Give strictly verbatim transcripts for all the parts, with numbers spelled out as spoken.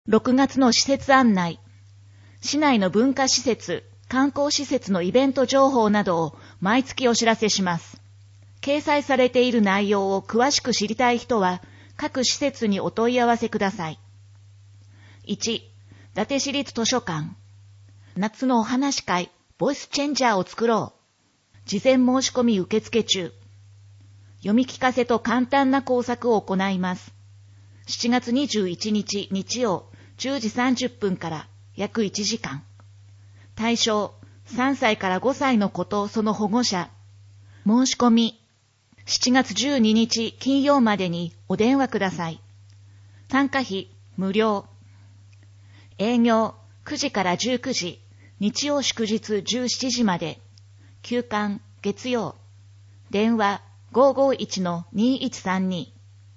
ろくがつの施設案内。市内の文化施設、観光施設のイベント情報などを毎月お知らせします。掲載されている内容を詳しく知りたい人は、各施設にお問い合わせください。いち、伊達市立図書館。夏のお話会、ボイスチェンジャーを作ろう。事前申し込み受付中。読み聞かせと簡単な工作を行います。しちがつにじゅういちにち日曜じゅうじさんじゅっぷんから約いちじかん。対象さんさいからごさいの子とその保護者。申し込みしちがつじゅうににち金曜までにお電話ください。参加費無料。営業くじからじゅうくじ、日曜祝日じゅうしちじまで。休館月曜。電話 ごーごーいちのにいちさんに。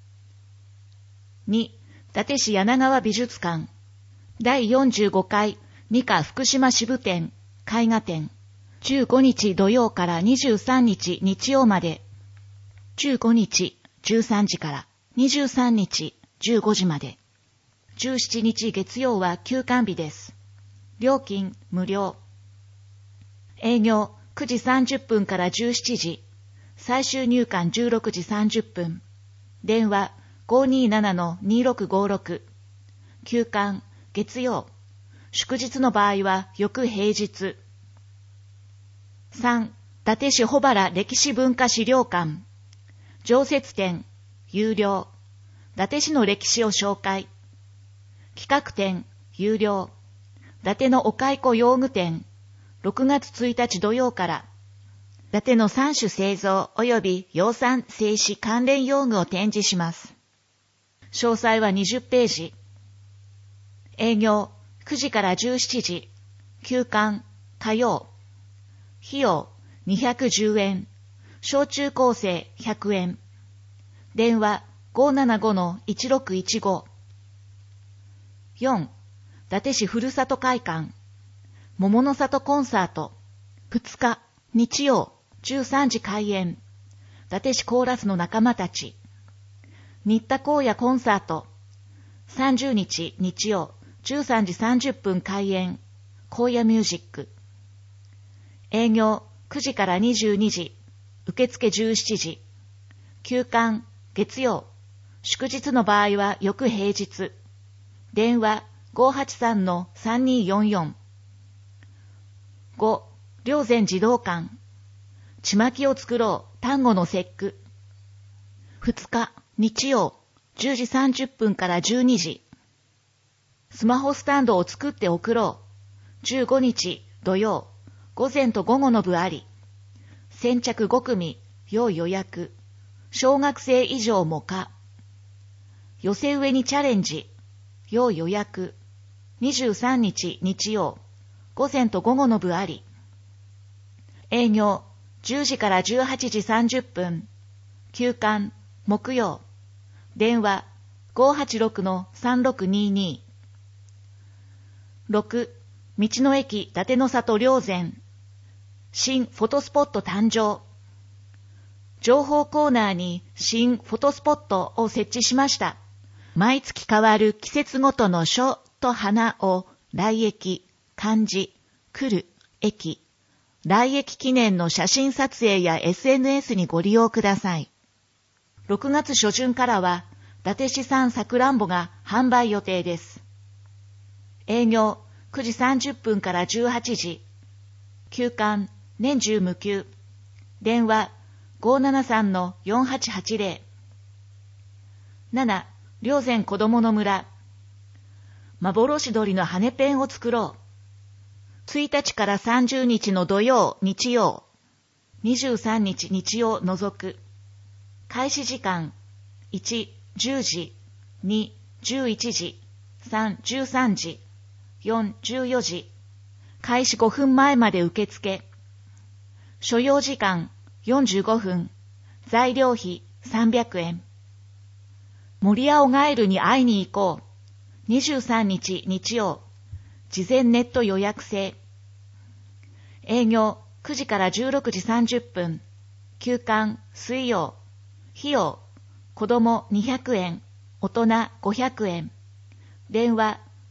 に、伊達市柳川美術館。だいよんじゅうごかい二課福島支部店、絵画展。じゅうごにち土曜からにじゅうさんにち日曜まで。じゅうごにちじゅうさんじからにじゅうさんにちじゅうごじまで。じゅうしちにち月曜は休館日です。料金無料。営業くじさんじゅっぷんからじゅうしちじ。最終入館じゅうろくじさんじゅっぷん。電話 ごーにーななのにーろくごーろく。休館月曜。祝日の場合は翌平日。さん、伊達市保原歴史文化資料館。常設展、有料。伊達市の歴史を紹介。企画展、有料。伊達のお蚕用具展。ろくがつついたち土曜から。伊達の三種製造及び養蚕製糸関連用具を展示します。詳細はにじゅっページ。営業くじからじゅうしちじ。休館火曜。費用にひゃくじゅうえん。小中高生ひゃくえん。電話 ごーななごのいちろくいちご。よん、伊達市ふるさと会館。桃の里コンサート。ふつか日曜じゅうさんじ開演。伊達市コーラスの仲間たち。新田荒野コンサート。さんじゅうにち日曜じゅうさんじさんじゅっぷん開演。荒野ミュージック。営業くじからにじゅうにじ。受付じゅうしちじ。休館月曜。祝日の場合は翌平日。電話 ごーはちさんのさんにーよんよん。ご、霊山児童館。ちまきを作ろう端午の節句。ふつか日曜じゅうじさんじゅっぷんからじゅうにじ。スマホスタンドを作って送ろう。じゅうごにち土曜午前と午後の部あり。先着ごくみ要予約。小学生以上も可。寄せ植えにチャレンジ要予約。にじゅうさんにち日曜午前と午後の部あり。営業じゅうじからじゅうはちじさんじゅっぷん。休館木曜。電話 ごーはちろくのさんろくにーにー。ろく、道の駅伊達の里霊山。新フォトスポット誕生。情報コーナーに新フォトスポットを設置しました。毎月変わる季節ごとの書と花を来駅、漢字、来る、駅、来駅記念の写真撮影や エスエヌエス にご利用ください。ろくがつしょじゅんからは伊達市産さくらんぼが販売予定です。営業くじさんじゅっぷんからじゅうはちじ。休館年中無休。電話 ごーななさんのよんはちはちぜろ。なな、霊山子どもの村。幻鳥の羽ペンを作ろう。ついたちからさんじゅうにちの土曜、日曜。にじゅうさんにち日曜除く。開始時間いち、じゅうじ、に、じゅういちじ、さん、じゅうさんじ、よん、じゅうよじ。開始ごふんまえまで受付。所要時間よんじゅうごふん。材料費さんびゃくえん。森青ガエルに会いに行こう。にじゅうさんにち日曜。事前ネット予約制。営業くじからじゅうろくじさんじゅっぷん。休館水曜。費用子供にひゃくえん、大人ごひゃくえん。電話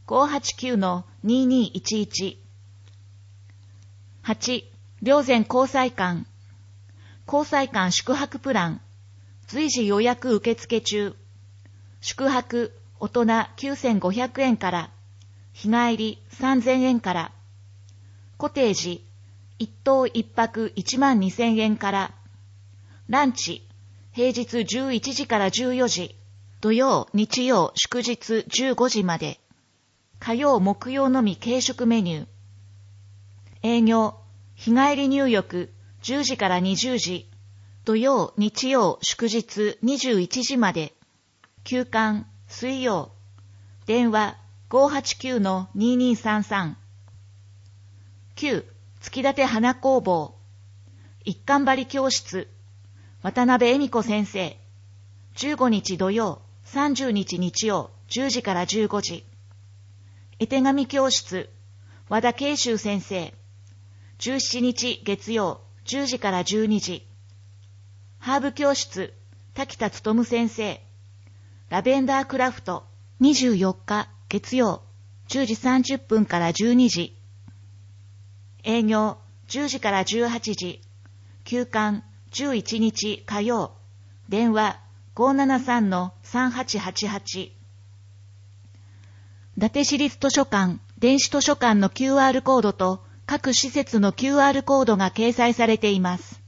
ごーはちきゅうのにーにーいちいち。はち、霊山交際館。交際館宿泊プラン。随時予約受付中。宿泊、大人きゅうせんごひゃくえんから。日帰りさんぜんえんから。コテージ、一棟一泊いちまんにせんえんから。ランチ、平日じゅういちじからじゅうよじ。土曜、日曜、祝日じゅうごじまで。火曜、木曜のみ軽食メニュー。営業、日帰り入浴じゅうじからにじゅうじ。土曜、日曜、祝日にじゅういちじまで。休館、水曜。電話ごーはちきゅうのにーにーさんさん。きゅう、月立花工房。一貫張り教室。渡辺恵美子先生。じゅうごにち土曜、さんじゅうにち日曜、じゅうじからじゅうごじ。絵手紙教室。和田慶修先生。じゅうしちにち月曜、じゅうじからじゅうにじ。ハーブ教室。滝田勉先生。ラベンダークラフト。にじゅうよっか月曜、じゅうじさんじゅっぷんからじゅうにじ。営業じゅうじからじゅうはちじ。休館じゅういちにち火曜。電話ごーななさんのさんはちはちはち。伊達市立図書館、電子図書館の キューアール コードと各施設の キューアール コードが掲載されています。